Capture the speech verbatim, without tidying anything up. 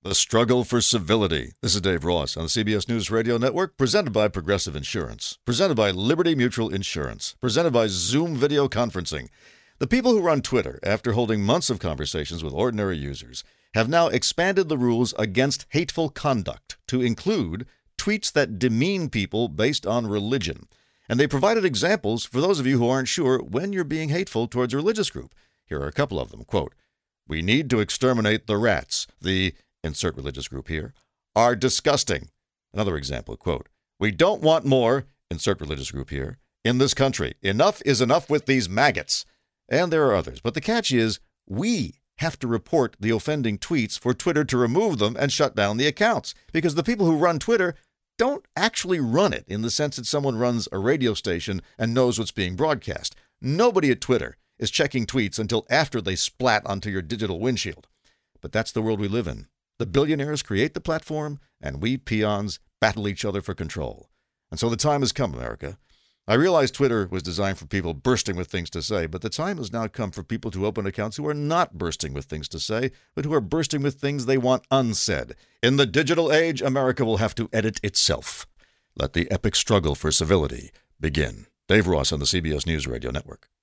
The Struggle for Civility. This is Dave Ross on the C B S News Radio Network, presented by Progressive Insurance, presented by Liberty Mutual Insurance, presented by Zoom Video Conferencing. The people who run Twitter, after holding months of conversations with ordinary users, have now expanded the rules against hateful conduct to include tweets that demean people based on religion. And they provided examples for those of you who aren't sure when you're being hateful towards a religious group. Here are a couple of them. Quote, "We need to exterminate the rats. The," insert religious group here, "are disgusting." Another example, quote, "We don't want more," insert religious group here, "in this country. Enough is enough with these maggots." And there are others. But the catch is, we have to report the offending tweets for Twitter to remove them and shut down the accounts. Because the people who run Twitter don't actually run it in the sense that someone runs a radio station and knows what's being broadcast. Nobody at Twitter is checking tweets until after they splat onto your digital windshield. But that's the world we live in. The billionaires create the platform, and we peons battle each other for control. And so the time has come, America. I realize Twitter was designed for people bursting with things to say, but the time has now come for people to open accounts who are not bursting with things to say, but who are bursting with things they want unsaid. In the digital age, America will have to edit itself. Let the epic struggle for civility begin. Dave Ross on the C B S News Radio Network.